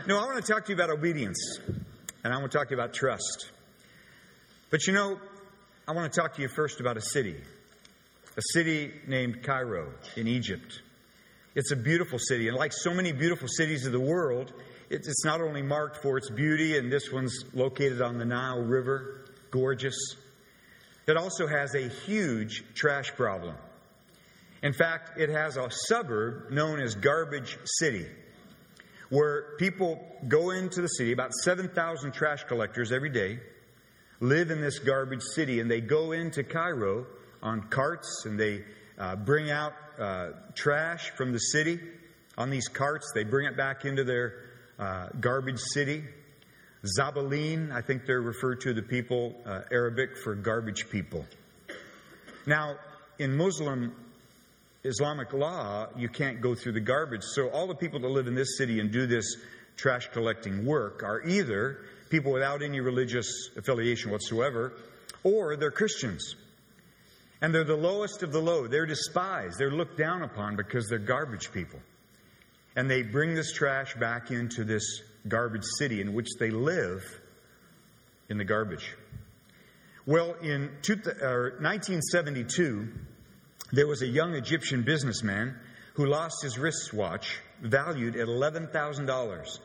No, I want to talk to you about obedience. And I want to talk to you about trust. But I want to talk to you first about a city named Cairo in Egypt. It's a beautiful city. And like so many beautiful cities of the world, it's not only marked for its beauty, and this one's located on the Nile River, gorgeous. It also has a huge trash problem. In fact, it has a suburb known as Garbage City, where people go into the city, about 7,000 trash collectors every day, live in this garbage city, and they go into Cairo on carts, and they bring out trash from the city. On these carts, they bring it back into their garbage city. Zabaleen, I think they're referred to, the people, Arabic for garbage people. Now, in Islamic law, you can't go through the garbage. So all the people that live in this city and do this trash collecting work are either people without any religious affiliation whatsoever, or they're Christians. And they're the lowest of the low. They're despised. They're looked down upon because they're garbage people. And they bring this trash back into this garbage city in which they live in the garbage. Well, in 1972, there was a young Egyptian businessman who lost his wristwatch valued at $11,000.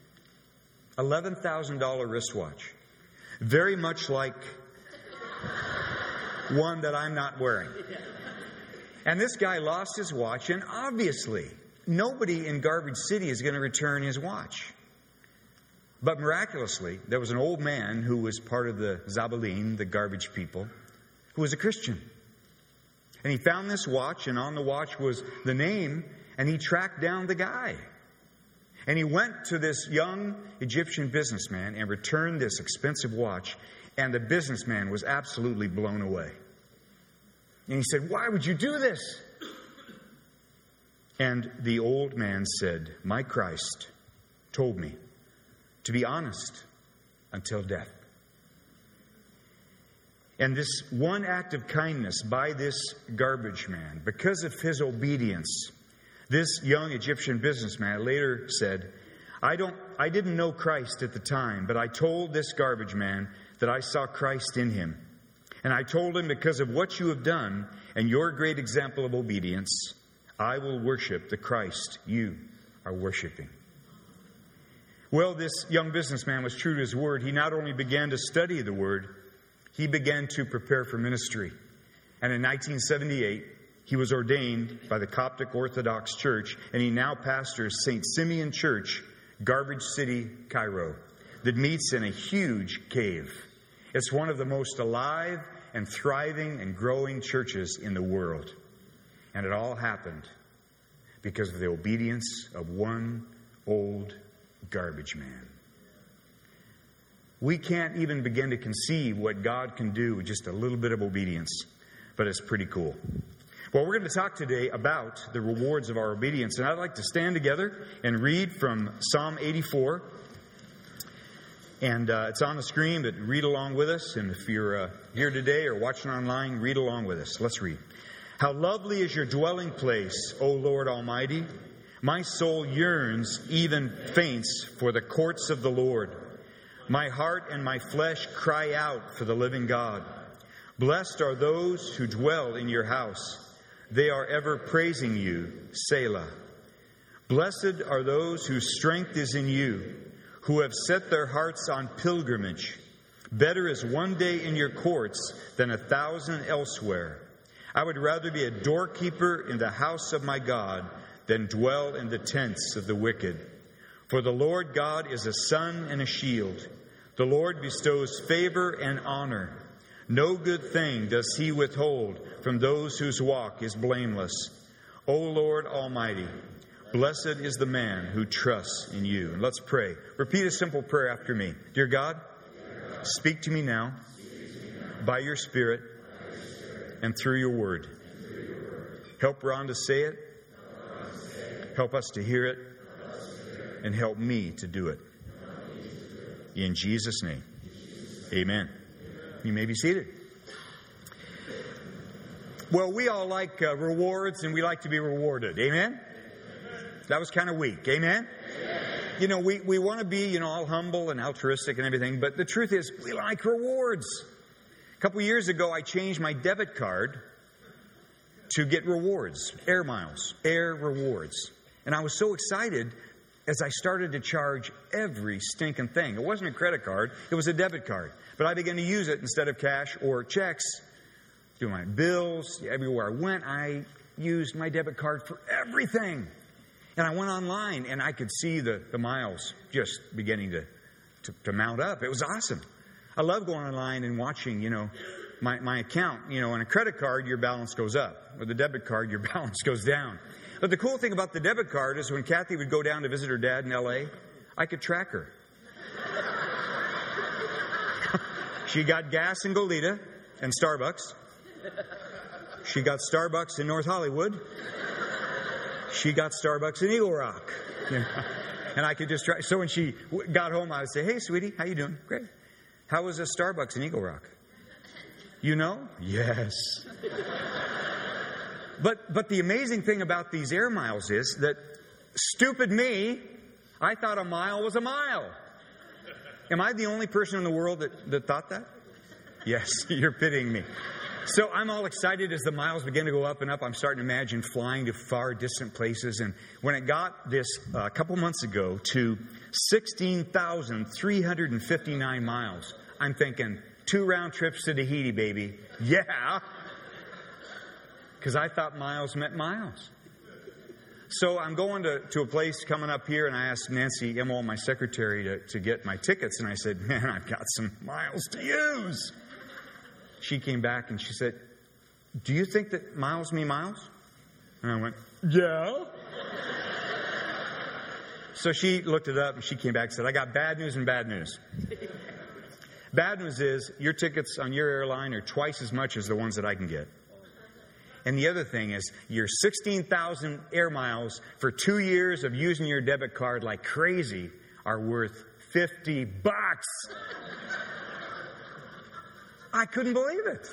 $11,000 wristwatch. Very much like one that I'm not wearing. And this guy lost his watch, and obviously nobody in Garbage City is going to return his watch. But miraculously, there was an old man who was part of the Zabaleen, the garbage people, who was a Christian. And he found this watch, and on the watch was the name, and he tracked down the guy. And he went to this young Egyptian businessman and returned this expensive watch, and the businessman was absolutely blown away. And he said, "Why would you do this?" And the old man said, "My Christ told me to be honest until death." And this one act of kindness by this garbage man, because of his obedience, this young Egyptian businessman later said, I didn't know Christ at the time, but I told this garbage man that I saw Christ in him. And I told him, because of what you have done and your great example of obedience, I will worship the Christ you are worshiping. Well, this young businessman was true to his word. He not only began to study the word, he began to prepare for ministry. And in 1978, he was ordained by the Coptic Orthodox Church, and he now pastors St. Simeon Church, Garbage City, Cairo, that meets in a huge cave. It's one of the most alive and thriving and growing churches in the world. And it all happened because of the obedience of one old garbage man. We can't even begin to conceive what God can do with just a little bit of obedience, but it's pretty cool. Well, we're going to talk today about the rewards of our obedience, and I'd like to stand together and read from Psalm 84. And it's on the screen, but read along with us. And if you're here today or watching online, read along with us. Let's read. How lovely is your dwelling place, O Lord Almighty! My soul yearns, even faints, for the courts of the Lord. My heart and my flesh cry out for the living God. Blessed are those who dwell in your house. They are ever praising you, Selah. Blessed are those whose strength is in you, who have set their hearts on pilgrimage. Better is one day in your courts than 1,000 elsewhere. I would rather be a doorkeeper in the house of my God than dwell in the tents of the wicked. For the Lord God is a sun and a shield. The Lord bestows favor and honor. No good thing does he withhold from those whose walk is blameless. O Lord Almighty, blessed is the man who trusts in you. And let's pray. Repeat a simple prayer after me. Dear God, speak to me now by your Spirit and through your word. Help Ron to say it. Help us to hear it. And help me to do it. In Jesus' name. Amen. You may be seated. Well, we all like rewards, and we like to be rewarded. Amen? That was kind of weak. Amen? we want to be, all humble and altruistic and everything, but the truth is we like rewards. A couple years ago, I changed my debit card to get rewards, air miles, air rewards. And I was so excited as I started to charge every stinking thing. It wasn't a credit card, it was a debit card. But I began to use it instead of cash or checks. Do my bills, everywhere I went, I used my debit card for everything. And I went online and I could see the miles just beginning to mount up. It was awesome. I love going online and watching, my account. On a credit card, your balance goes up. With a debit card, your balance goes down. But the cool thing about the debit card is when Kathy would go down to visit her dad in L.A., I could track her. She got gas in Goleta and Starbucks. She got Starbucks in North Hollywood. She got Starbucks in Eagle Rock. And I could just try. So when she got home, I would say, "Hey, sweetie, how you doing?" "Great." "How was a Starbucks in Eagle Rock?" "You know?" "Yes." But the amazing thing about these air miles is that stupid me, I thought a mile was a mile. Am I the only person in the world that thought that? Yes, you're pitying me. So I'm all excited as the miles begin to go up and up. I'm starting to imagine flying to far distant places. And when it got this a couple months ago to 16,359 miles, I'm thinking 2 round trips to Tahiti, baby. Yeah. Because I thought miles meant miles. So I'm going to a place coming up here, and I asked Nancy Emmel, my secretary, to get my tickets. And I said, "Man, I've got some miles to use." She came back and she said, "Do you think that miles mean miles?" And I went, "Yeah." So she looked it up and she came back and said, "I got bad news and bad news. Bad news is your tickets on your airline are twice as much as the ones that I can get. And the other thing is your 16,000 air miles for 2 years of using your debit card like crazy are worth $50. I couldn't believe it.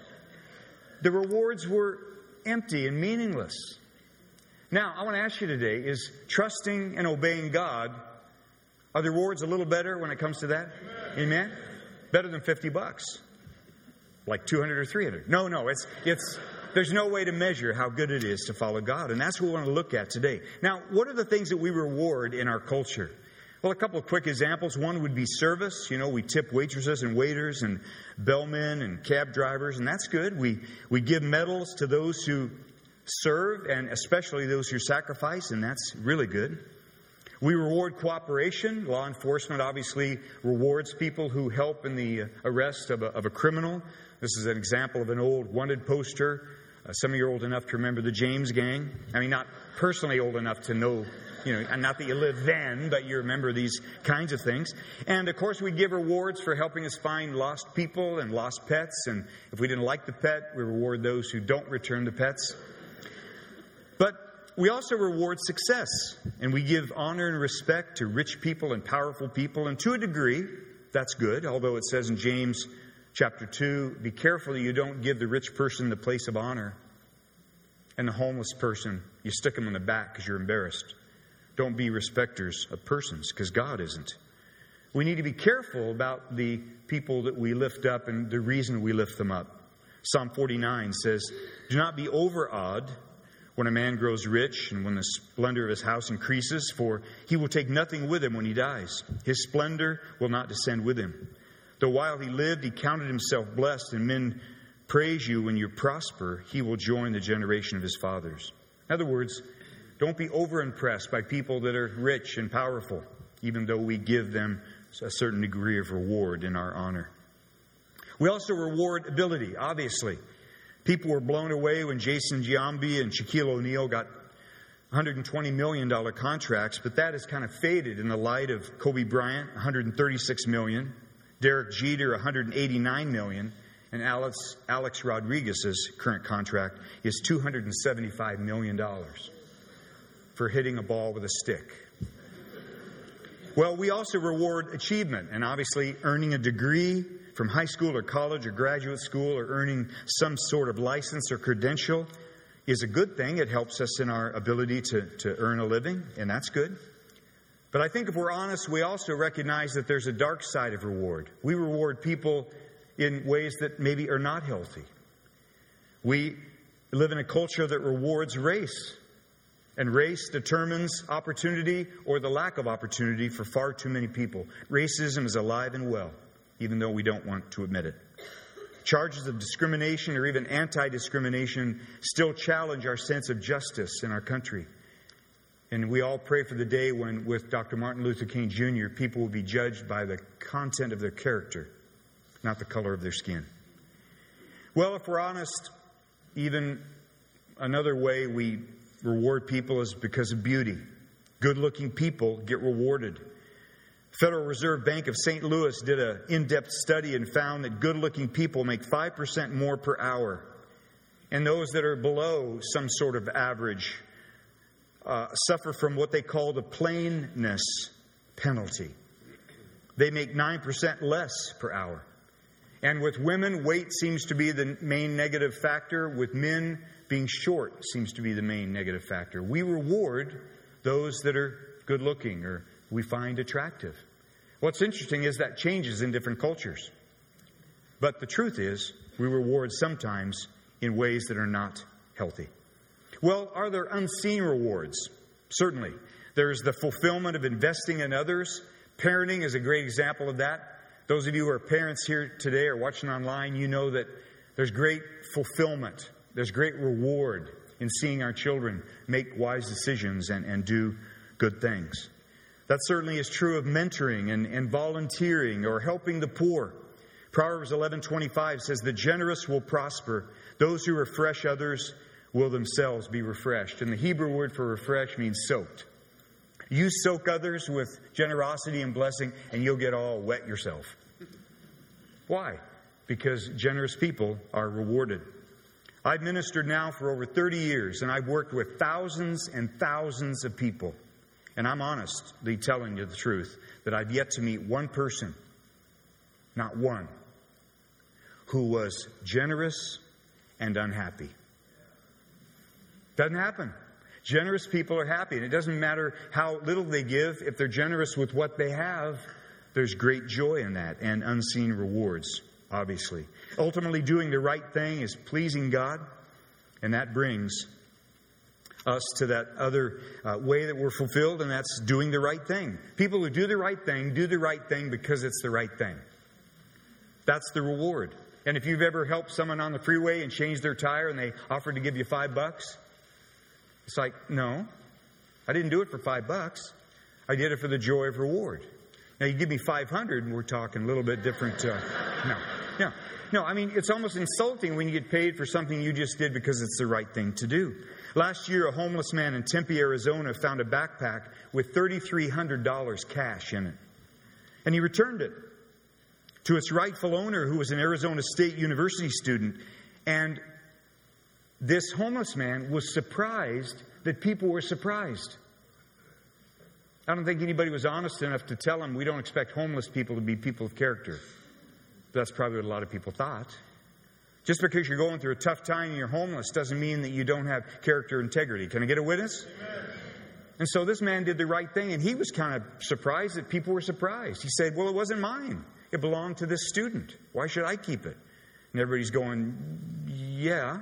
The rewards were empty and meaningless. Now, I want to ask you today, is trusting and obeying God, are the rewards a little better when it comes to that? Amen? Better than $50. Like 200 or 300. No, there's no way to measure how good it is to follow God. And that's what we want to look at today. Now, what are the things that we reward in our culture? Well, a couple of quick examples. One would be service. We tip waitresses and waiters and bellmen and cab drivers, and that's good. We give medals to those who serve, and especially those who sacrifice, and that's really good. We reward cooperation. Law enforcement obviously rewards people who help in the arrest of a criminal. This is an example of an old wanted poster. Some of you are old enough to remember the James Gang. I mean, not personally old enough to know, not that you lived then, but you remember these kinds of things. And, of course, we give rewards for helping us find lost people and lost pets. And if we didn't like the pet, we reward those who don't return the pets. But we also reward success. And we give honor and respect to rich people and powerful people. And to a degree, that's good. Although it says in James Chapter 2, be careful that you don't give the rich person the place of honor. And the homeless person, you stick them in the back because you're embarrassed. Don't be respecters of persons because God isn't. We need to be careful about the people that we lift up and the reason we lift them up. Psalm 49 says, do not be overawed when a man grows rich and when the splendor of his house increases, for he will take nothing with him when he dies. His splendor will not descend with him. Though while he lived, he counted himself blessed, and men praise you when you prosper. He will join the generation of his fathers. In other words, don't be overimpressed by people that are rich and powerful, even though we give them a certain degree of reward in our honor. We also reward ability, obviously. People were blown away when Jason Giambi and Shaquille O'Neal got $120 million contracts, but that has kind of faded in the light of Kobe Bryant, $136 million. Derek Jeter, $189 million, and Alex Rodriguez's current contract is $275 million for hitting a ball with a stick. Well, we also reward achievement, and obviously earning a degree from high school or college or graduate school or earning some sort of license or credential is a good thing. It helps us in our ability to earn a living, and that's good. But I think if we're honest, we also recognize that there's a dark side of reward. We reward people in ways that maybe are not healthy. We live in a culture that rewards race. And race determines opportunity or the lack of opportunity for far too many people. Racism is alive and well, even though we don't want to admit it. Charges of discrimination or even anti-discrimination still challenge our sense of justice in our country. And we all pray for the day when, with Dr. Martin Luther King Jr., people will be judged by the content of their character, not the color of their skin. Well, if we're honest, even another way we reward people is because of beauty. Good-looking people get rewarded. Federal Reserve Bank of St. Louis did an in-depth study and found that good-looking people make 5% more per hour. And those that are below some sort of average suffer from what they call the plainness penalty. They make 9% less per hour. And with women, weight seems to be the main negative factor. With men, being short seems to be the main negative factor. We reward those that are good-looking or we find attractive. What's interesting is that changes in different cultures. But the truth is, we reward sometimes in ways that are not healthy. Well, are there unseen rewards? Certainly. There's the fulfillment of investing in others. Parenting is a great example of that. Those of you who are parents here today or watching online, you know that there's great fulfillment. There's great reward in seeing our children make wise decisions and do good things. That certainly is true of mentoring and volunteering or helping the poor. Proverbs 11:25 says, "The generous will prosper. Those who refresh others will themselves be refreshed." And the Hebrew word for refresh means soaked. You soak others with generosity and blessing, and you'll get all wet yourself. Why? Because generous people are rewarded. I've ministered now for over 30 years, and I've worked with thousands and thousands of people. And I'm honestly telling you the truth, that I've yet to meet one person, not one, who was generous and unhappy. Doesn't happen. Generous people are happy, and it doesn't matter how little they give. If they're generous with what they have, there's great joy in that and unseen rewards, obviously. Ultimately, doing the right thing is pleasing God, and that brings us to that other way that we're fulfilled, and that's doing the right thing. People who do the right thing because it's the right thing. That's the reward. And if you've ever helped someone on the freeway and changed their tire and they offered to give you $5, it's like, no, I didn't do it for $5. I did it for the joy of reward. Now, you give me 500 and we're talking a little bit different. No, I mean, it's almost insulting when you get paid for something you just did because it's the right thing to do. Last year, a homeless man in Tempe, Arizona, found a backpack with $3,300 cash in it. And he returned it to its rightful owner, who was an Arizona State University student. And this homeless man was surprised that people were surprised. I don't think anybody was honest enough to tell him we don't expect homeless people to be people of character. That's probably what a lot of people thought. Just because you're going through a tough time and you're homeless doesn't mean that you don't have character integrity. Can I get a witness? Amen. And so this man did the right thing, and he was kind of surprised that people were surprised. He said, well, it wasn't mine. It belonged to this student. Why should I keep it? And everybody's going, yeah.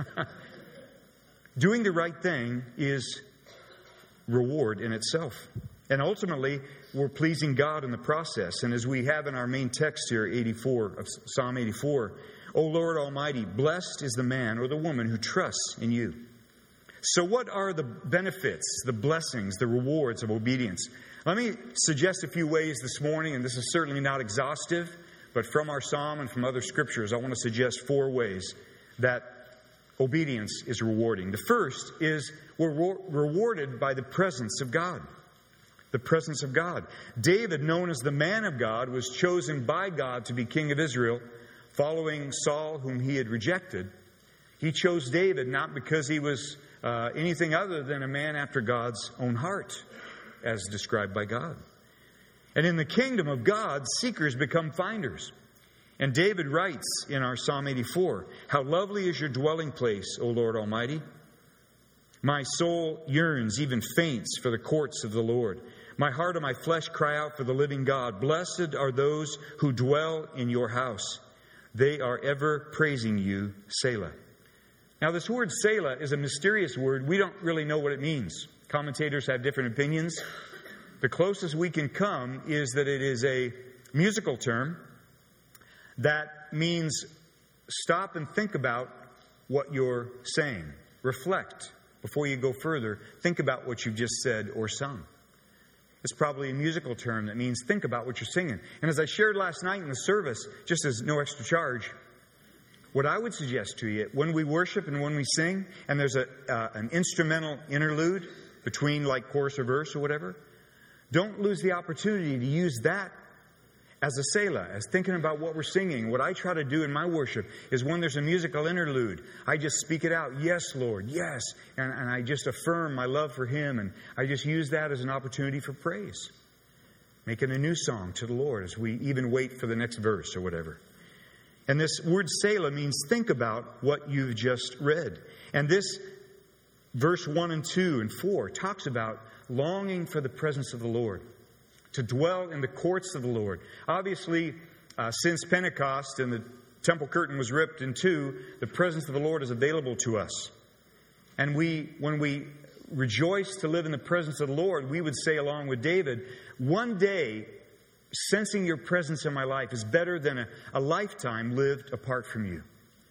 Doing the right thing is reward in itself. And ultimately, we're pleasing God in the process. And as we have in our main text here, 84 of Psalm 84, O Lord Almighty, blessed is the man or the woman who trusts in you. So what are the benefits, the blessings, the rewards of obedience? Let me suggest a few ways this morning, and this is certainly not exhaustive, but from our psalm and from other scriptures, I want to suggest 4 ways that obedience is rewarding. The first is we're rewarded by the presence of God. The presence of God. David, known as the man of God, was chosen by God to be king of Israel, following Saul, whom he had rejected. He chose David not because he was anything other than a man after God's own heart, as described by God. And in the kingdom of God, seekers become finders. And David writes in our Psalm 84, how lovely is your dwelling place, O Lord Almighty. My soul yearns, even faints, for the courts of the Lord. My heart and my flesh cry out for the living God. Blessed are those who dwell in your house. They are ever praising you, Selah. Now, this word Selah is a mysterious word. We don't really know what it means. Commentators have different opinions. The closest we can come is that it is a musical term that means stop and think about what you're saying. Reflect before you go further. Think about what you've just said or sung. It's probably a musical term that means think about what you're singing. And as I shared last night in the service, just as no extra charge, what I would suggest to you, when we worship and when we sing, and there's an instrumental interlude between like chorus or verse or whatever, don't lose the opportunity to use that as a Selah, as thinking about what we're singing. What I try to do in my worship is when there's a musical interlude, I just speak it out. Yes, Lord, yes. And I just affirm my love for Him. And I just use that as an opportunity for praise. Making a new song to the Lord as we even wait for the next verse or whatever. And this word Selah means think about what you've just read. And this verse 1 and 2 and 4 talks about longing for the presence of the Lord. To dwell in the courts of the Lord. Obviously, since Pentecost and the temple curtain was ripped in two, the presence of the Lord is available to us. And when we rejoice to live in the presence of the Lord, we would say along with David, one day sensing your presence in my life is better than a lifetime lived apart from you.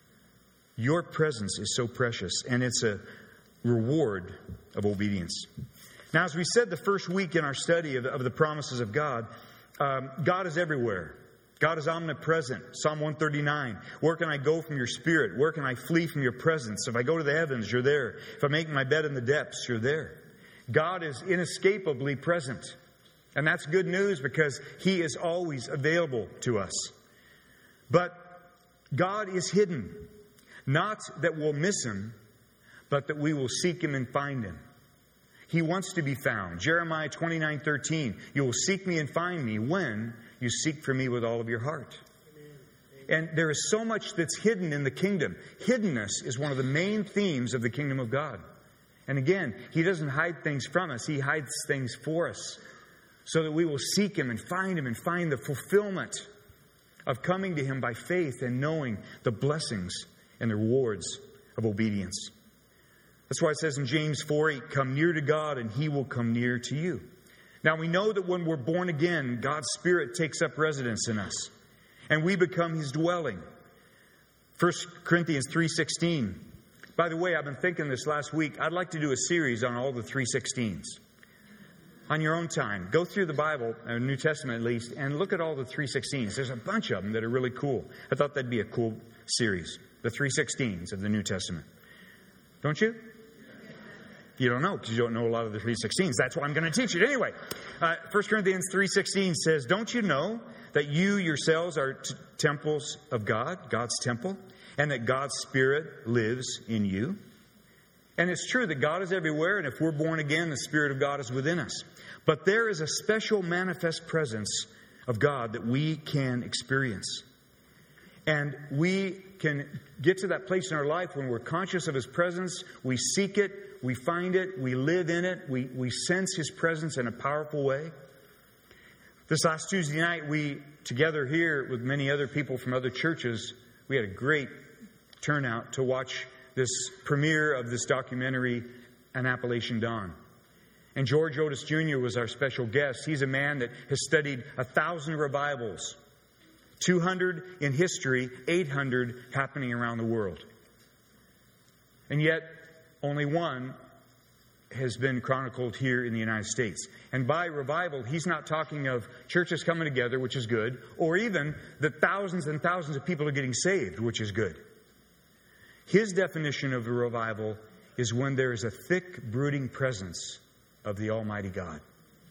Your presence is so precious, and it's a reward of obedience. Now, as we said the first week in our study of the promises of God, God is everywhere. God is omnipresent. Psalm 139, where can I go from your spirit? Where can I flee from your presence? If I go to the heavens, you're there. If I make my bed in the depths, you're there. God is inescapably present. And that's good news because He is always available to us. But God is hidden. Not that we'll miss Him, but that we will seek Him and find Him. He wants to be found. Jeremiah 29:13. You will seek me and find me when you seek for me with all of your heart. And there is so much that's hidden in the kingdom. Hiddenness is one of the main themes of the kingdom of God. And again, He doesn't hide things from us. He hides things for us so that we will seek Him and find the fulfillment of coming to Him by faith and knowing the blessings and the rewards of obedience. That's why it says in James 4:8, come near to God and He will come near to you. Now we know that when we're born again, God's Spirit takes up residence in us. And we become His dwelling. 1 Corinthians 3:16. By the way, I've been thinking this last week, I'd like to do a series on all the 3:16s. On your own time, go through the Bible, New Testament at least, and look at all the 3:16s. There's a bunch of them that are really cool. I thought that'd be a cool series. The 3:16s of the New Testament. Don't you? You don't know because you don't know a lot of the 3:16s. That's why I'm going to teach it. Anyway, 1 Corinthians 3:16 says, don't you know that you yourselves are temples of God, God's temple, and that God's Spirit lives in you? And it's true that God is everywhere, and if we're born again, the Spirit of God is within us. But there is a special manifest presence of God that we can experience. And we can get to that place in our life when we're conscious of His presence, we seek it, we find it, we live in it, we sense His presence in a powerful way. This last Tuesday night, we, together here with many other people from other churches, we had a great turnout to watch this premiere of this documentary, An Appalachian Dawn. And George Otis Jr. was our special guest. He's a man that has studied 1,000 revivals, 200 in history, 800 happening around the world. And yet, only one has been chronicled here in the United States. And by revival, he's not talking of churches coming together, which is good, or even that thousands and thousands of people are getting saved, which is good. His definition of a revival is when there is a thick, brooding presence of the Almighty God.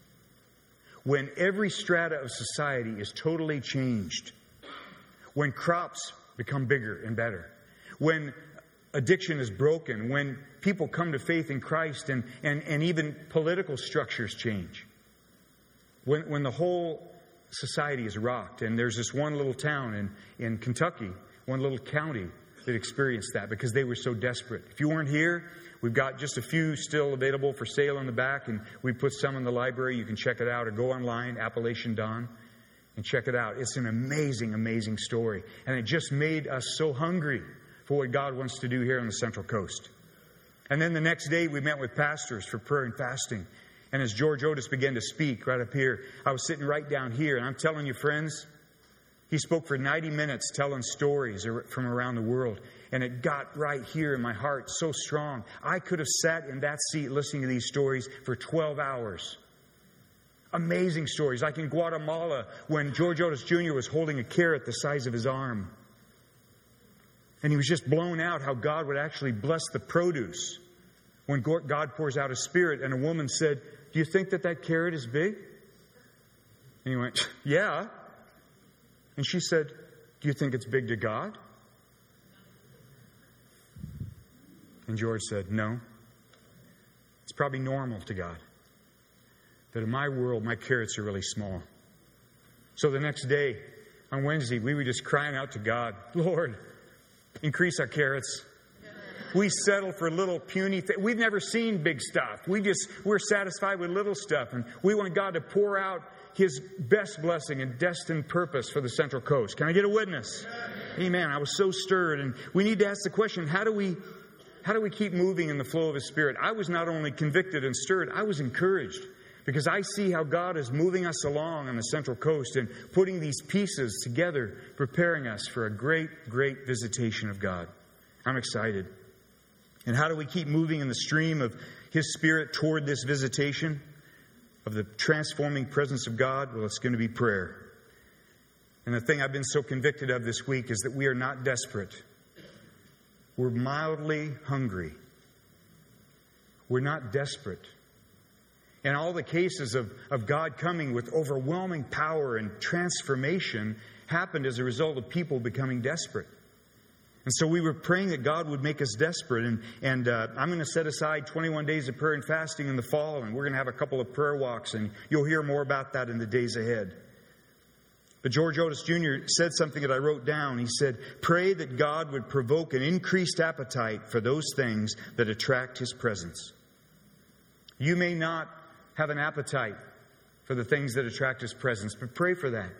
When every strata of society is totally changed. When crops become bigger and better. When addiction is broken. When people come to faith in Christ and even political structures change. When the whole society is rocked. And there's this one little town in Kentucky, one little county that experienced that because they were so desperate. If you weren't here, we've got just a few still available for sale in the back, and we put some in the library. You can check it out or go online, Appalachian Dawn, and check it out. It's an amazing, amazing story. And it just made us so hungry for what God wants to do here on the Central Coast. And then the next day, we met with pastors for prayer and fasting. And as George Otis began to speak right up here, I was sitting right down here. And I'm telling you, friends, he spoke for 90 minutes telling stories from around the world. And it got right here in my heart so strong. I could have sat in that seat listening to these stories for 12 hours. Amazing stories. Like in Guatemala, when George Otis Jr. was holding a carrot the size of his arm. And he was just blown out how God would actually bless the produce when God pours out His Spirit. And a woman said, "Do you think that carrot is big?" And he went, "Yeah." And she said, "Do you think it's big to God?" And George said, "No. It's probably normal to God. But in my world, my carrots are really small." So the next day, on Wednesday, we were just crying out to God, "Lord, increase our carrots." We settle for little puny things. We've never seen big stuff. We're satisfied with little stuff. And we want God to pour out His best blessing and destined purpose for the Central Coast. Can I get a witness? Amen. I was so stirred. And we need to ask the question, how do we keep moving in the flow of His Spirit? I was not only convicted and stirred, I was encouraged. Because I see how God is moving us along on the Central Coast and putting these pieces together, preparing us for a great, great visitation of God. I'm excited. And how do we keep moving in the stream of His Spirit toward this visitation of the transforming presence of God? Well, it's going to be prayer. And the thing I've been so convicted of this week is that we are not desperate. We're mildly hungry. We're not desperate. And all the cases of God coming with overwhelming power and transformation happened as a result of people becoming desperate. And so we were praying that God would make us desperate. And I'm going to set aside 21 days of prayer and fasting in the fall. And we're going to have a couple of prayer walks. And you'll hear more about that in the days ahead. But George Otis Jr. said something that I wrote down. He said, "Pray that God would provoke an increased appetite for those things that attract His presence." You may not have an appetite for the things that attract His presence, but pray for that.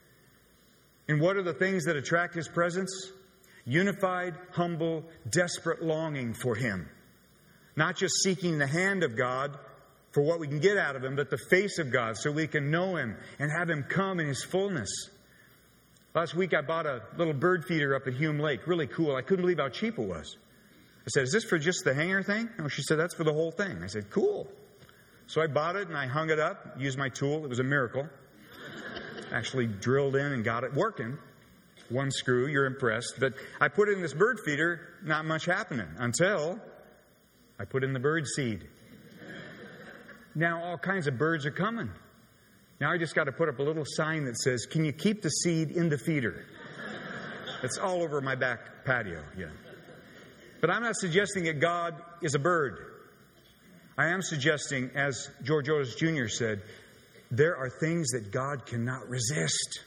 And what are the things that attract His presence? Unified, humble, desperate longing for Him. Not just seeking the hand of God for what we can get out of Him, but the face of God so we can know Him and have Him come in His fullness. Last week I bought a little bird feeder up at Hume Lake. Really cool. I couldn't believe how cheap it was. I said, "Is this for just the hanger thing?" No, she said, "That's for the whole thing." I said, "Cool." So I bought it and I hung it up, used my tool. It was a miracle. Actually drilled in and got it working. One screw, you're impressed. But I put it in this bird feeder, not much happening until I put in the bird seed. Now all kinds of birds are coming. Now I just got to put up a little sign that says, "Can you keep the seed in the feeder?" It's all over my back patio. Yeah. But I'm not suggesting that God is a bird. I am suggesting, as George Otis Jr. said, there are things that God cannot resist.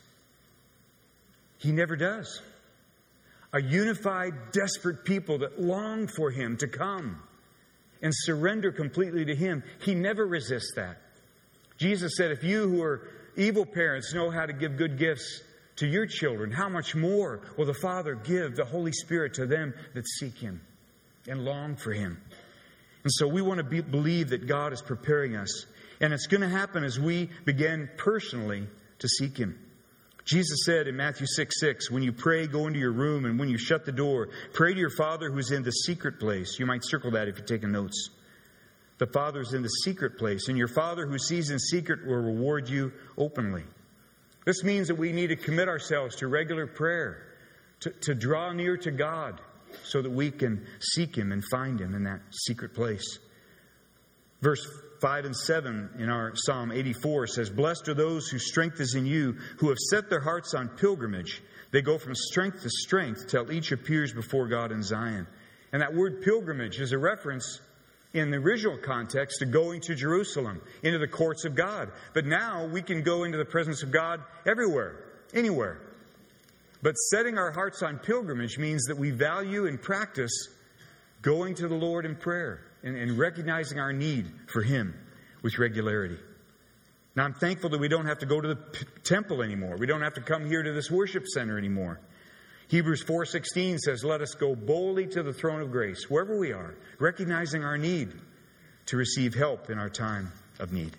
He never does. A unified, desperate people that long for Him to come and surrender completely to Him. He never resists that. Jesus said, "If you who are evil parents know how to give good gifts to your children, how much more will the Father give the Holy Spirit to them that seek Him and long for Him?" And so we want to believe that God is preparing us. And it's going to happen as we begin personally to seek Him. Jesus said in Matthew 6:6, "When you pray, go into your room, and when you shut the door, pray to your Father who's in the secret place." You might circle that if you're taking notes. The Father's in the secret place, and your Father who sees in secret will reward you openly. This means that we need to commit ourselves to regular prayer, to draw near to God, so that we can seek Him and find Him in that secret place. Verse 5 and 7 in our Psalm 84 says, "Blessed are those whose strength is in you, who have set their hearts on pilgrimage. They go from strength to strength till each appears before God in Zion." And that word pilgrimage is a reference in the original context to going to Jerusalem, into the courts of God. But now we can go into the presence of God everywhere, anywhere. But setting our hearts on pilgrimage means that we value and practice going to the Lord in prayer and recognizing our need for Him with regularity. Now, I'm thankful that we don't have to go to the temple anymore. We don't have to come here to this worship center anymore. Hebrews 4:16 says, let us go boldly to the throne of grace, wherever we are, recognizing our need to receive help in our time of need.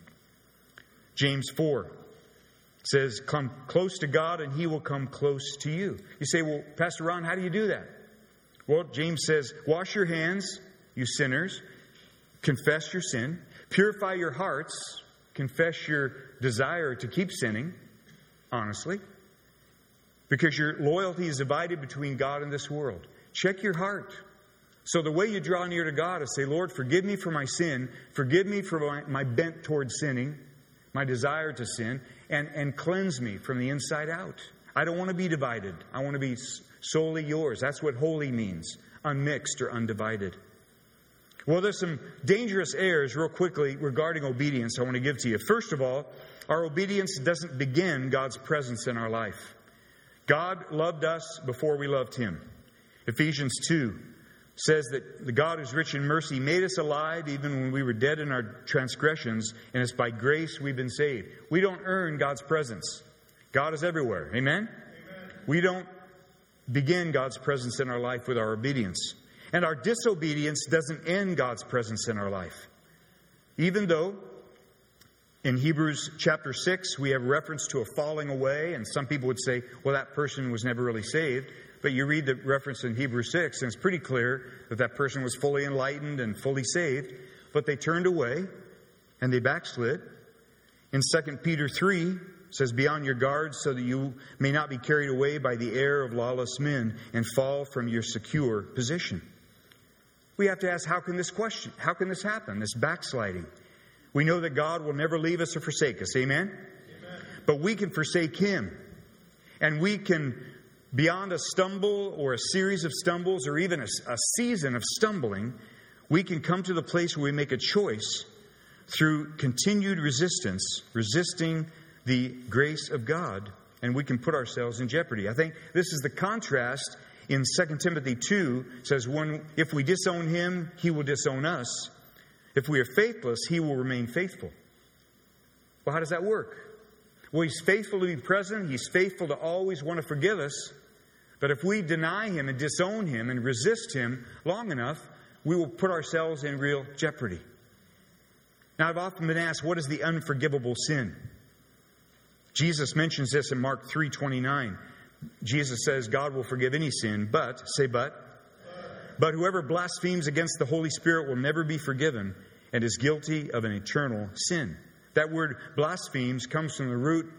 James 4 says, come close to God and He will come close to you. You say, well, Pastor Ron, how do you do that? Well, James says, wash your hands, you sinners, confess your sin, purify your hearts, confess your desire to keep sinning, honestly, because your loyalty is divided between God and this world. Check your heart. So the way you draw near to God is say, Lord, forgive me for my sin, forgive me for my bent towards sinning, my desire to sin, and cleanse me from the inside out. I don't want to be divided. I want to be solely yours. That's what holy means, unmixed or undivided. Well, there's some dangerous errors real quickly regarding obedience I want to give to you. First of all, our obedience doesn't begin God's presence in our life. God loved us before we loved Him. Ephesians 2 says that the God who's rich in mercy made us alive even when we were dead in our transgressions, and it's by grace we've been saved. We don't earn God's presence. God is everywhere. Amen? We don't begin God's presence in our life with our obedience. And our disobedience doesn't end God's presence in our life. Even though in Hebrews chapter 6 we have reference to a falling away, and some people would say, well, that person was never really saved. But you read the reference in Hebrews 6, and it's pretty clear that that person was fully enlightened and fully saved. But they turned away, and they backslid. In 2 Peter 3, it says, be on your guard so that you may not be carried away by the error of lawless men and fall from your secure position. We have to ask, how can this happen, this backsliding? We know that God will never leave us or forsake us. Amen? But we can forsake Him. And we can, beyond a stumble or a series of stumbles or even a season of stumbling, we can come to the place where we make a choice through continued resistance, resisting the grace of God, and we can put ourselves in jeopardy. I think this is the contrast in 2 Timothy 2. It says, if we disown Him, He will disown us. If we are faithless, He will remain faithful. Well, how does that work? Well, He's faithful to be present. He's faithful to always want to forgive us. But if we deny Him and disown Him and resist Him long enough, we will put ourselves in real jeopardy. Now, I've often been asked, what is the unforgivable sin? Jesus mentions this in Mark 3:29. Jesus says God will forgive any sin, but whoever blasphemes against the Holy Spirit will never be forgiven and is guilty of an eternal sin. That word blasphemes comes from the root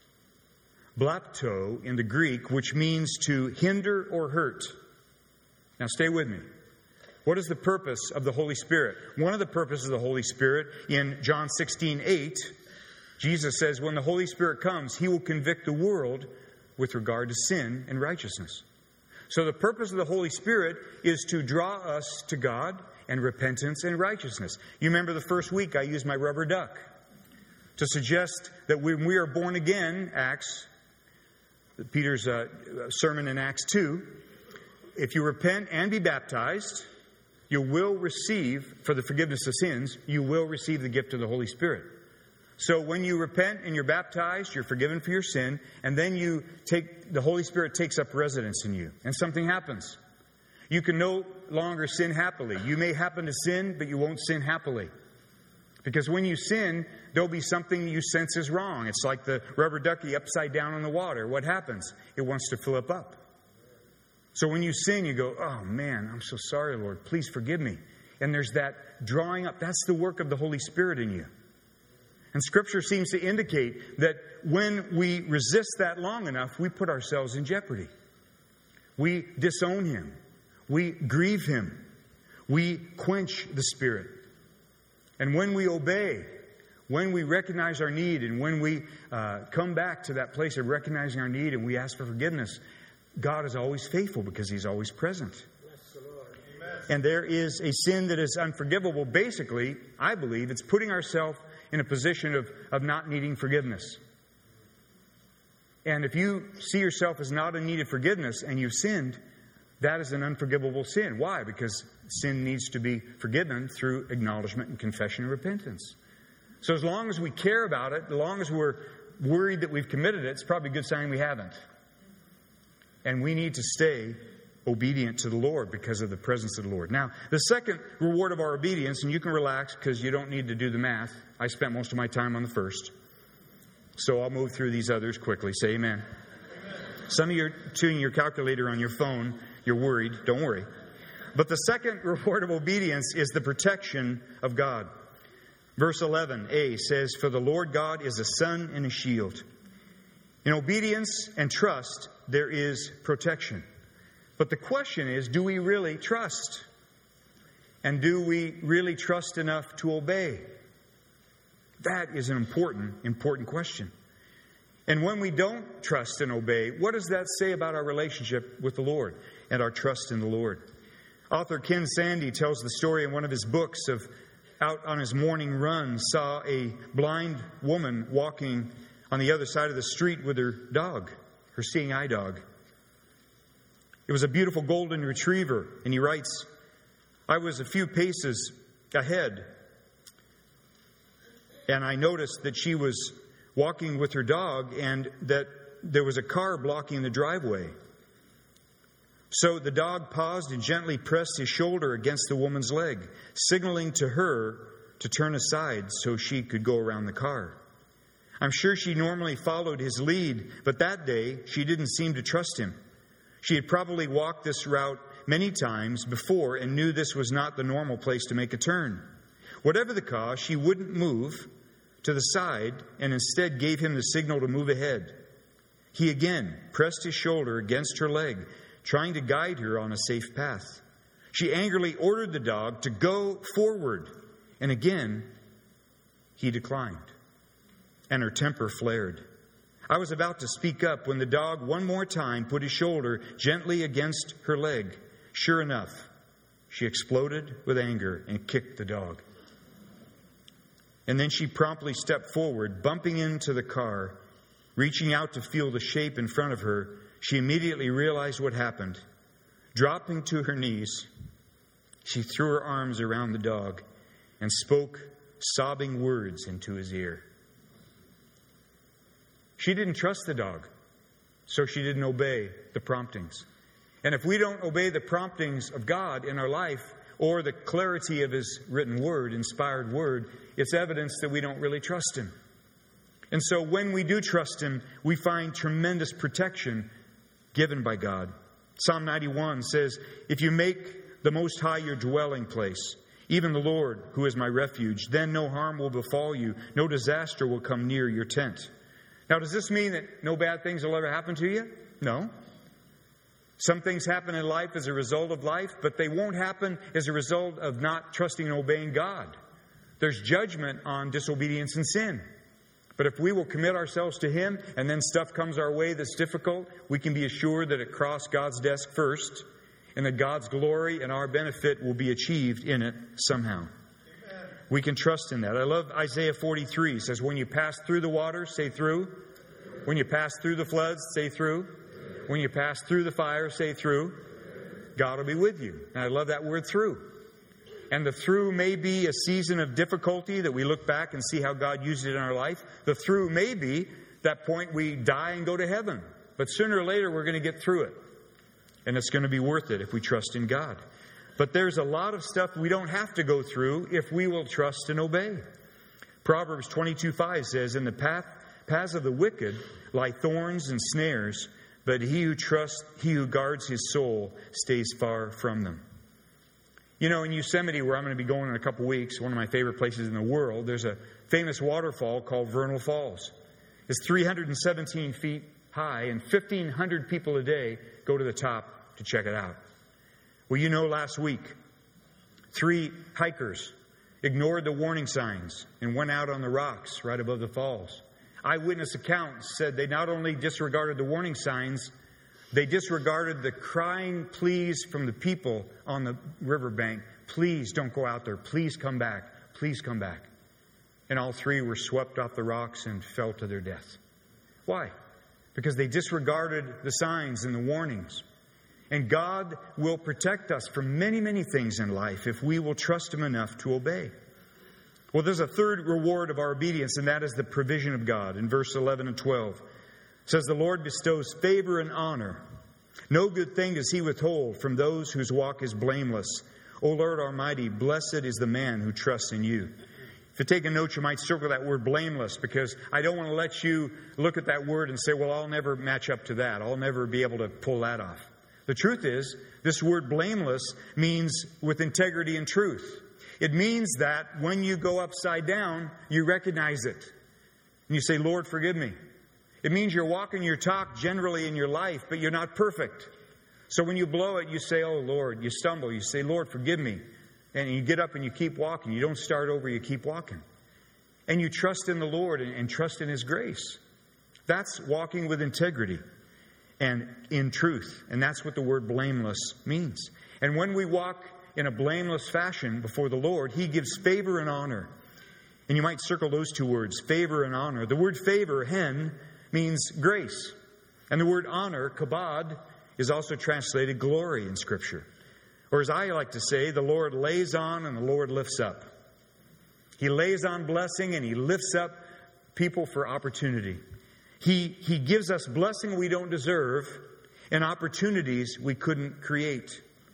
blapto in the Greek, which means to hinder or hurt. Now stay with me. What is the purpose of the Holy Spirit? One of the purposes of the Holy Spirit in John 16:8, Jesus says when the Holy Spirit comes, He will convict the world with regard to sin and righteousness. So the purpose of the Holy Spirit is to draw us to God and repentance and righteousness. You remember the first week I used my rubber duck to suggest that when we are born again, Peter's sermon in Acts 2, if you repent and be baptized, you will receive, for the forgiveness of sins, you will receive the gift of the Holy Spirit. So when you repent and you're baptized, you're forgiven for your sin, and then the Holy Spirit takes up residence in you, and something happens. You can no longer sin happily. You may happen to sin, but you won't sin happily. Because when you sin, there'll be something you sense is wrong. It's like the rubber ducky upside down in the water. What happens? It wants to flip up. So when you sin, you go, oh man, I'm so sorry, Lord. Please forgive me. And there's that drawing up. That's the work of the Holy Spirit in you. And Scripture seems to indicate that when we resist that long enough, we put ourselves in jeopardy. We disown Him. We grieve Him. We quench the Spirit. And when we obey, when we recognize our need, and when we come back to that place of recognizing our need and we ask for forgiveness, God is always faithful because He's always present. And there is a sin that is unforgivable. Basically, I believe it's putting ourselves in a position of not needing forgiveness. And if you see yourself as not in need of forgiveness and you've sinned, that is an unforgivable sin. Why? Because sin needs to be forgiven through acknowledgement and confession and repentance. So as long as we care about it, as long as we're worried that we've committed it, it's probably a good sign we haven't. And we need to stay obedient to the Lord because of the presence of the Lord. Now, the second reward of our obedience, and you can relax because you don't need to do the math. I spent most of my time on the first. So I'll move through these others quickly. Say amen. Some of you are tuning your calculator on your phone. You're worried. Don't worry. But the second reward of obedience is the protection of God. Verse 11a says, "For the Lord God is a sun and a shield." In obedience and trust, there is protection. But the question is, do we really trust? And do we really trust enough to obey? That is an important question. And when we don't trust and obey, what does that say about our relationship with the Lord and our trust in the Lord? Author Ken Sande tells the story in one of his books of out on his morning run, saw a blind woman walking on the other side of the street with her dog, her seeing eye dog. It was a beautiful golden retriever, and he writes, "I was a few paces ahead, and I noticed that she was walking with her dog and that there was a car blocking the driveway. So the dog paused and gently pressed his shoulder against the woman's leg, signaling to her to turn aside so she could go around the car. I'm sure she normally followed his lead, but that day she didn't seem to trust him. She had probably walked this route many times before and knew this was not the normal place to make a turn. Whatever the cause, she wouldn't move to the side and instead gave him the signal to move ahead. He again pressed his shoulder against her leg, trying to guide her on a safe path. She angrily ordered the dog to go forward, and again he declined, and her temper flared. I was about to speak up when the dog one more time put his shoulder gently against her leg. Sure enough, she exploded with anger and kicked the dog. And then she promptly stepped forward, bumping into the car. Reaching out to feel the shape in front of her, she immediately realized what happened. Dropping to her knees, she threw her arms around the dog and spoke sobbing words into his ear. She didn't trust the dog, so she didn't obey the promptings. And if we don't obey the promptings of God in our life or the clarity of His written word, inspired word, it's evidence that we don't really trust Him. And so when we do trust Him, we find tremendous protection given by God. Psalm 91 says, if you make the Most High your dwelling place, even the Lord, who is my refuge, then no harm will befall you, no disaster will come near your tent. Now, does this mean that no bad things will ever happen to you? No. Some things happen in life as a result of life, but they won't happen as a result of not trusting and obeying God. There's judgment on disobedience and sin. But if we will commit ourselves to Him and then stuff comes our way that's difficult, we can be assured that it crossed God's desk first and that God's glory and our benefit will be achieved in it somehow. We can trust in that. I love Isaiah 43. It says, when you pass through the waters, say through. When you pass through the floods, say through. When you pass through the fire, say through. God will be with you. And I love that word through. And the through may be a season of difficulty that we look back and see how God used it in our life. The through may be that point we die and go to heaven. But sooner or later, we're going to get through it. And it's going to be worth it if we trust in God. But there's a lot of stuff we don't have to go through if we will trust and obey. Proverbs 22:5 says, in the paths of the wicked lie thorns and snares, but he who guards his soul stays far from them. You know, in Yosemite, where I'm going to be going in a couple weeks, one of my favorite places in the world, there's a famous waterfall called Vernal Falls. It's 317 feet high, and 1,500 people a day go to the top to check it out. Well, you know, last week, 3 hikers ignored the warning signs and went out on the rocks right above the falls. Eyewitness accounts said they not only disregarded the warning signs, they disregarded the crying pleas from the people on the riverbank. Please don't go out there. Please come back. Please come back. And all 3 were swept off the rocks and fell to their death. Why? because they disregarded the signs and the warnings. And God will protect us from many, many things in life if we will trust Him enough to obey. Well, there's a third reward of our obedience, and that is the provision of God. In verse 11 and 12, it says, "The Lord bestows favor and honor. No good thing does He withhold from those whose walk is blameless. O Lord Almighty, blessed is the man who trusts in You." If you take a note, you might circle that word blameless, because I don't want to let you look at that word and say, well, I'll never match up to that. I'll never be able to pull that off. The truth is, this word blameless means with integrity and truth. It means that when you go upside down, you recognize it. And you say, Lord, forgive me. It means you're walking your talk generally in your life, but you're not perfect. So when you blow it, you say, oh, Lord, you stumble. You say, Lord, forgive me. And you get up and you keep walking. You don't start over, you keep walking. And you trust in the Lord and trust in His grace. That's walking with integrity and in truth. And that's what the word blameless means. And when we walk in a blameless fashion before the Lord, He gives favor and honor. And you might circle those two words, favor and honor. The word favor, hen, means grace. And the word honor, kabod, is also translated glory in Scripture. Or as I like to say, the Lord lays on and the Lord lifts up. He lays on blessing and He lifts up people for opportunity. He gives us blessing we don't deserve and opportunities we couldn't create.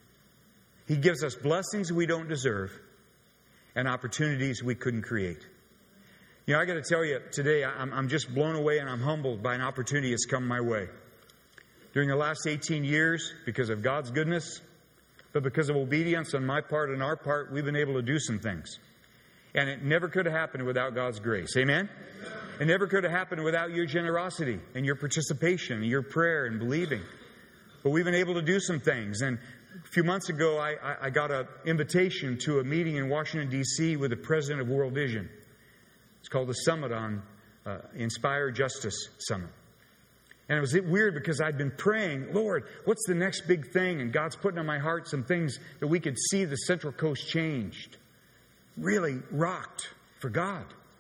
He gives us blessings we don't deserve and opportunities we couldn't create. You know, I got to tell you, today I'm just blown away and I'm humbled by an opportunity that's come my way. During the last 18 years, because of God's goodness, but because of obedience on my part and our part, we've been able to do some things. And it never could have happened without God's grace. Amen? It never could have happened without your generosity and your participation and your prayer and believing. But we've been able to do some things. And a few months ago, I got an invitation to a meeting in Washington, D.C. with the president of World Vision. It's called the Summit on Inspire Justice Summit. And it was weird because I'd been praying, Lord, what's the next big thing? And God's putting on my heart some things that we could see the Central Coast changed. Really rocked for God.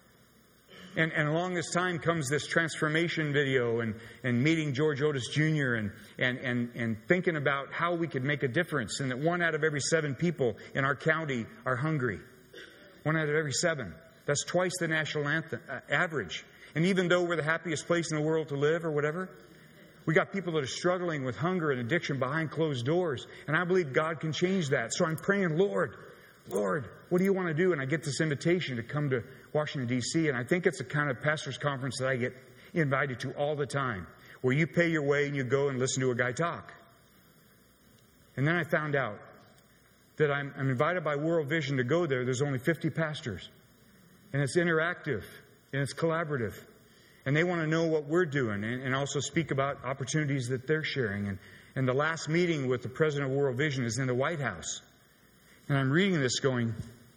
And along this time comes this transformation video and meeting George Otis Jr. and thinking about how we could make a difference. And that 1 out of every 7 people in our county are hungry. 1 out of every 7. That's twice the national average. And even though we're the happiest place in the world to live or whatever, we got people that are struggling with hunger and addiction behind closed doors. And I believe God can change that. So I'm praying, Lord, what do you want to do? And I get this invitation to come to Washington, D.C. And I think it's the kind of pastor's conference that I get invited to all the time, where you pay your way and you go and listen to a guy talk. And then I found out that I'm invited by World Vision to go there. There's only 50 pastors. And it's interactive. And it's collaborative. And they want to know what we're doing and also speak about opportunities that they're sharing. And the last meeting with the president of World Vision is in the White House. And I'm reading this going,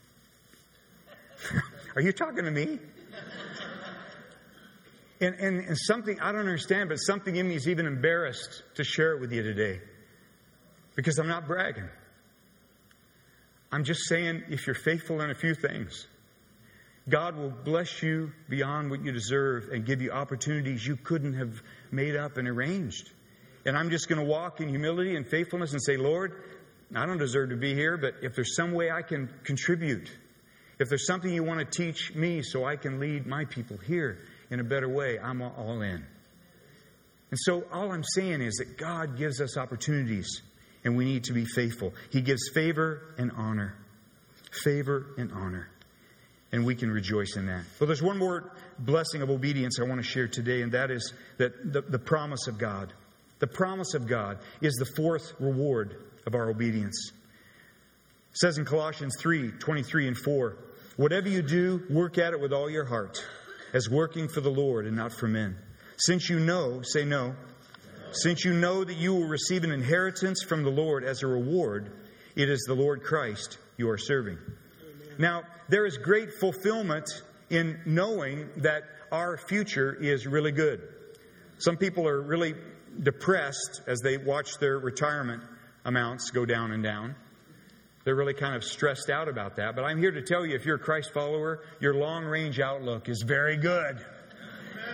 are you talking to me? And something, I don't understand, but something in me is even embarrassed to share it with you today. Because I'm not bragging. I'm just saying, if you're faithful in a few things, God will bless you beyond what you deserve and give you opportunities you couldn't have made up and arranged. And I'm just going to walk in humility and faithfulness and say, Lord, I don't deserve to be here, but if there's some way I can contribute, if there's something you want to teach me so I can lead my people here in a better way, I'm all in. And so all I'm saying is that God gives us opportunities and we need to be faithful. He gives favor and honor. Favor and honor. And we can rejoice in that. Well, there's one more blessing of obedience I want to share today, and that is that the promise of God. The promise of God is the fourth reward of our obedience. It says in Colossians 3:23 and 4, whatever you do, work at it with all your heart, as working for the Lord and not for men. Since you know, say no, since you know that you will receive an inheritance from the Lord as a reward, it is the Lord Christ you are serving. Now, there is great fulfillment in knowing that our future is really good. Some people are really depressed as they watch their retirement amounts go down and down. They're really kind of stressed out about that. But I'm here to tell you, if you're a Christ follower, your long-range outlook is very good.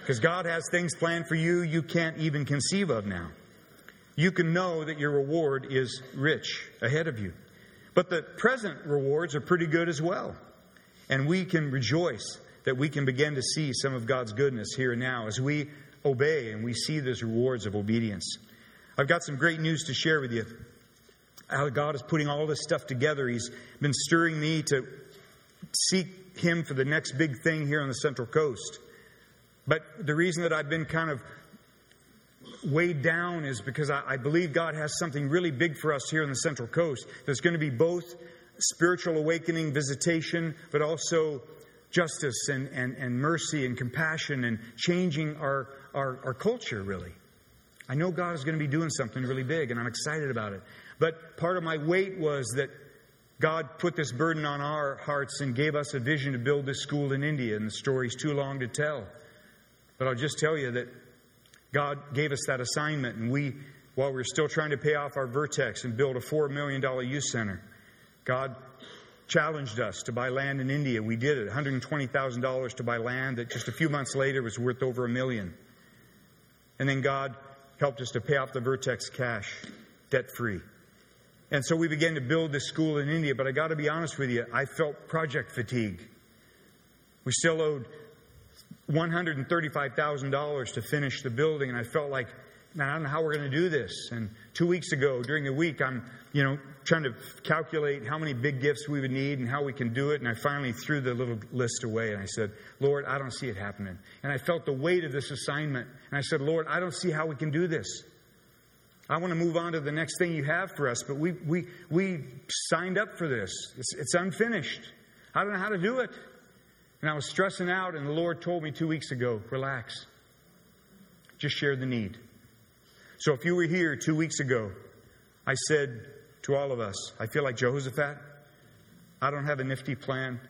Because God has things planned for you you can't even conceive of now. You can know that your reward is rich ahead of you. But the present rewards are pretty good as well. And we can rejoice that we can begin to see some of God's goodness here and now as we obey and we see those rewards of obedience. I've got some great news to share with you. How God is putting all this stuff together. He's been stirring me to seek Him for the next big thing here on the Central Coast. But the reason that I've been kind of weighed down is because I believe God has something really big for us here on the Central Coast. There's going to be both spiritual awakening, visitation, but also justice and mercy and compassion and changing our culture, really. I know God is going to be doing something really big, and I'm excited about it. But part of my weight was that God put this burden on our hearts and gave us a vision to build this school in India, and the story's too long to tell. But I'll just tell you that God gave us that assignment, and while we're still trying to pay off our Vertex and build a $4 million youth center, God challenged us to buy land in India. We did it, $120,000 to buy land that just a few months later was worth over $1 million. And then God helped us to pay off the Vertex cash, debt-free. And so we began to build this school in India. But I got to be honest with you, I felt project fatigue. We still owed $135,000 to finish the building. And I felt like, man, I don't know how we're going to do this. And 2 weeks ago, during the week, I'm, trying to calculate how many big gifts we would need and how we can do it. And I finally threw the little list away. And I said, Lord, I don't see it happening. And I felt the weight of this assignment. And I said, Lord, I don't see how we can do this. I want to move on to the next thing you have for us, but we signed up for this. It's unfinished. I don't know how to do it. And I was stressing out, and the Lord told me 2 weeks ago, relax. Just share the need. So if you were here 2 weeks ago, I said to all of us, I feel like Jehoshaphat. I don't have a nifty plan.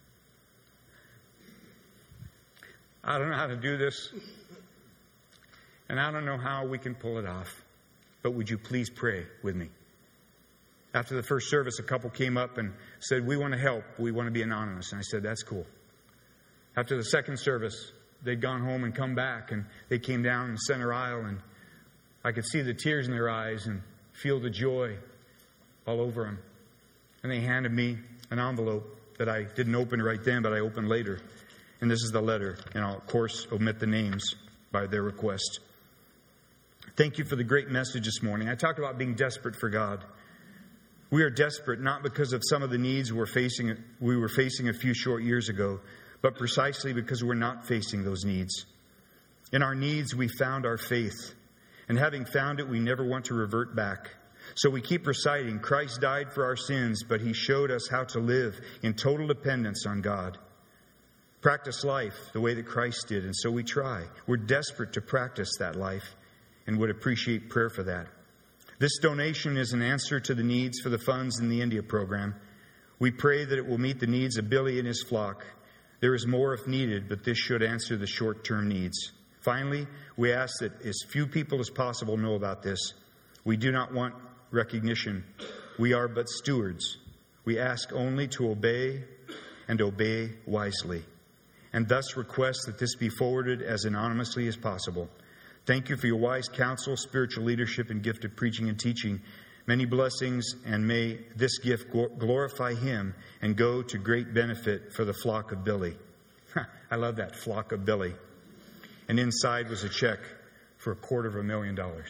I don't know how to do this. And I don't know how we can pull it off. But would you please pray with me? After the first service, a couple came up and said, we want to help. We want to be anonymous. And I said, that's cool. After the second service, they'd gone home and come back. And they came down in the center aisle. And I could see the tears in their eyes and feel the joy all over them. And they handed me an envelope that I didn't open right then, but I opened later. And this is the letter. And I'll, of course, omit the names by their request. Thank you for the great message this morning. I talked about being desperate for God. We are desperate not because of some of the needs we were facing a few short years ago, but precisely because we're not facing those needs. In our needs, we found our faith. And having found it, we never want to revert back. So we keep reciting, Christ died for our sins, but He showed us how to live in total dependence on God. Practice life the way that Christ did, and so we try. We're desperate to practice that life and would appreciate prayer for that. This donation is an answer to the needs for the funds in the India program. We pray that it will meet the needs of Billy and his flock. There is more if needed, but this should answer the short-term needs. Finally, we ask that as few people as possible know about this. We do not want recognition. We are but stewards. We ask only to obey and obey wisely, and thus request that this be forwarded as anonymously as possible. Thank you for your wise counsel, spiritual leadership, and gift of preaching and teaching. Many blessings, and may this gift glorify Him and go to great benefit for the flock of Billy. I love that, flock of Billy. And inside was a check for $250,000.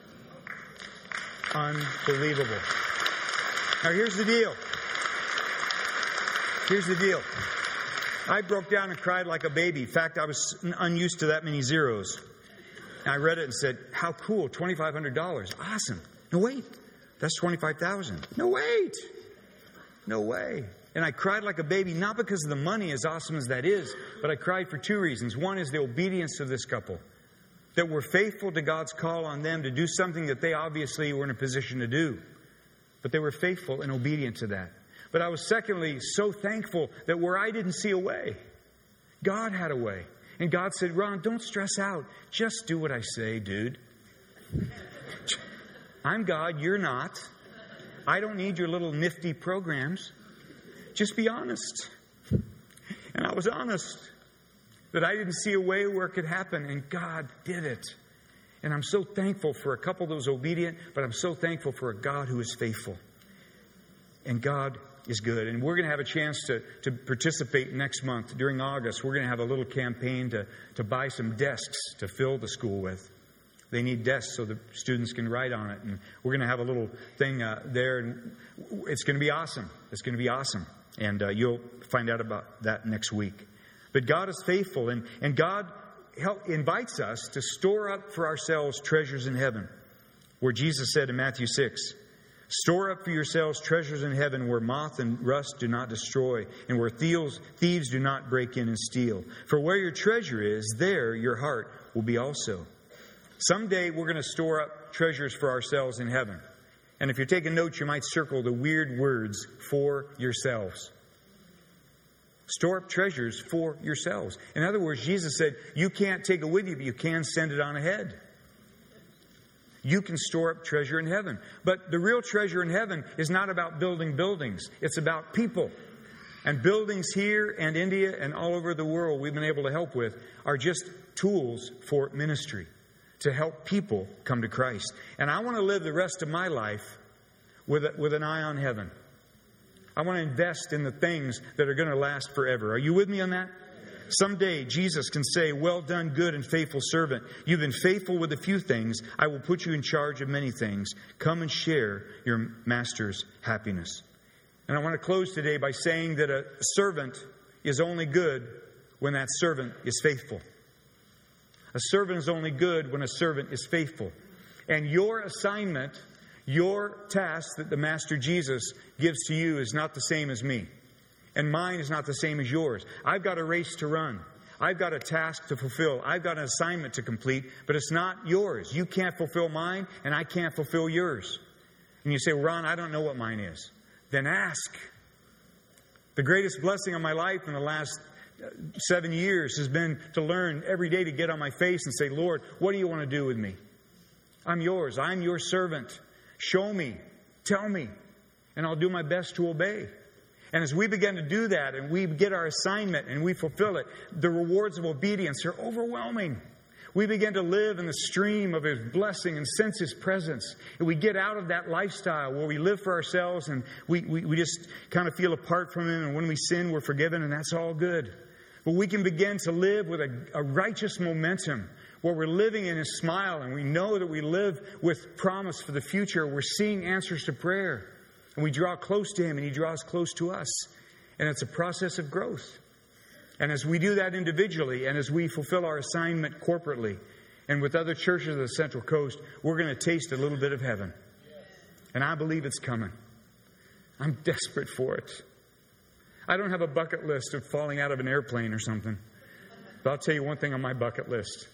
Unbelievable. Now here's the deal. I broke down and cried like a baby. In fact, I was unused to that many zeros. And I read it and said, how cool, $2,500. Awesome. No, wait. That's $25,000. No, wait. No way. And I cried like a baby, not because of the money, as awesome as that is, but I cried for two reasons. One is the obedience of this couple. That we're faithful to God's call on them to do something that they obviously were in a position to do. But they were faithful and obedient to that. But I was secondly so thankful that where I didn't see a way, God had a way. And God said, Ron, don't stress out. Just do what I say, dude. I'm God, you're not. I don't need your little nifty programs. Just be honest. And I was honest. that I didn't see a way where it could happen, and God did it. And I'm so thankful for a couple that was obedient, but I'm so thankful for a God who is faithful. And God is good. And we're going to have a chance to participate next month. During August, we're going to have a little campaign to buy some desks to fill the school with. They need desks so the students can write on it. And we're going to have a little thing there. And it's going to be awesome. It's going to be awesome. And you'll find out about that next week. But God is faithful. And God invites us to store up for ourselves treasures in heaven. Where Jesus said in Matthew 6, "Store up for yourselves treasures in heaven where moth and rust do not destroy, and where thieves do not break in and steal. For where your treasure is, there your heart will be also." Someday we're going to store up treasures for ourselves in heaven. And if you're taking notes, you might circle the weird words, "for yourselves." Store up treasures for yourselves. In other words, Jesus said, you can't take it with you, but you can send it on ahead. You can store up treasure in heaven. But the real treasure in heaven is not about building buildings. It's about people. And buildings here and India and all over the world we've been able to help with are just tools for ministry to help people come to Christ. And I want to live the rest of my life with an eye on heaven. I want to invest in the things that are going to last forever. Are you with me on that? Someday Jesus can say, "Well done, good and faithful servant. You've been faithful with a few things. I will put you in charge of many things. Come and share your master's happiness." And I want to close today by saying that a servant is only good when that servant is faithful. A servant is only good when a servant is faithful. And your assignment, your task that the Master Jesus gives to you is not the same as me. And mine is not the same as yours. I've got a race to run. I've got a task to fulfill. I've got an assignment to complete, but it's not yours. You can't fulfill mine, and I can't fulfill yours. And you say, "Ron, I don't know what mine is." Then ask. The greatest blessing of my life in the last 7 years has been to learn every day to get on my face and say, "Lord, what do you want to do with me? I'm yours. I'm your servant. Show me. Tell me. And I'll do my best to obey." And as we begin to do that and we get our assignment and we fulfill it, the rewards of obedience are overwhelming. We begin to live in the stream of His blessing and sense His presence. And we get out of that lifestyle where we live for ourselves and we just kind of feel apart from Him. And when we sin, we're forgiven, and that's all good. But we can begin to live with a righteous momentum where we're living in His smile, and we know that we live with promise for the future. We're seeing answers to prayer. And we draw close to Him, and He draws close to us. And it's a process of growth. And as we do that individually, and as we fulfill our assignment corporately, and with other churches of the Central Coast, we're going to taste a little bit of heaven. And I believe it's coming. I'm desperate for it. I don't have a bucket list of falling out of an airplane or something. But I'll tell you one thing on my bucket list.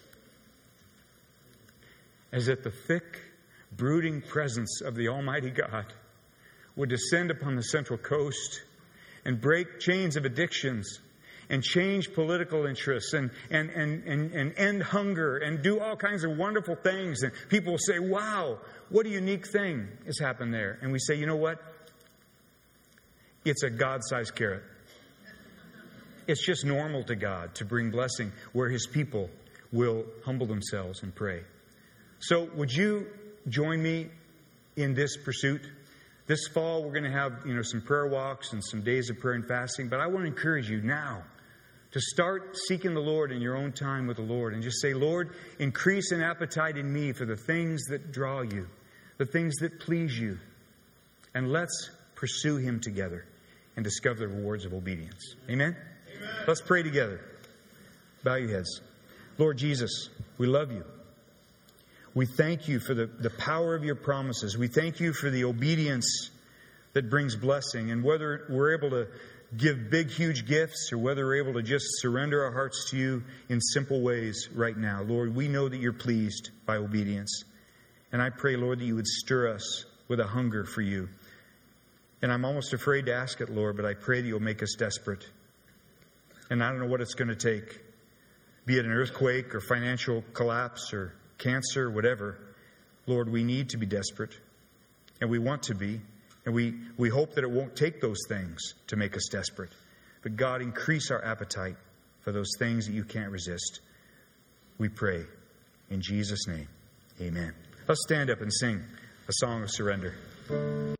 Is that the thick, brooding presence of the Almighty God would descend upon the Central Coast and break chains of addictions and change political interests and end hunger and do all kinds of wonderful things. And people will say, "Wow, what a unique thing has happened there." And we say, "You know what? It's a God-sized carrot." It's just normal to God to bring blessing where His people will humble themselves and pray. So would you join me in this pursuit? This fall, we're going to have, some prayer walks and some days of prayer and fasting. But I want to encourage you now to start seeking the Lord in your own time with the Lord. And just say, "Lord, increase an appetite in me for the things that draw you, the things that please you. And let's pursue Him together and discover the rewards of obedience." Amen? Amen. Let's pray together. Bow your heads. Lord Jesus, we love You. We thank You for the power of Your promises. We thank You for the obedience that brings blessing. And whether we're able to give big, huge gifts or whether we're able to just surrender our hearts to You in simple ways right now, Lord, we know that You're pleased by obedience. And I pray, Lord, that You would stir us with a hunger for You. And I'm almost afraid to ask it, Lord, but I pray that You'll make us desperate. And I don't know what it's going to take, be it an earthquake or financial collapse or cancer, whatever. Lord, we need to be desperate, and we want to be, and we hope that it won't take those things to make us desperate. But God, increase our appetite for for those things that you can't resist. We pray in Jesus' name. Amen. Let's stand up and sing a song of surrender.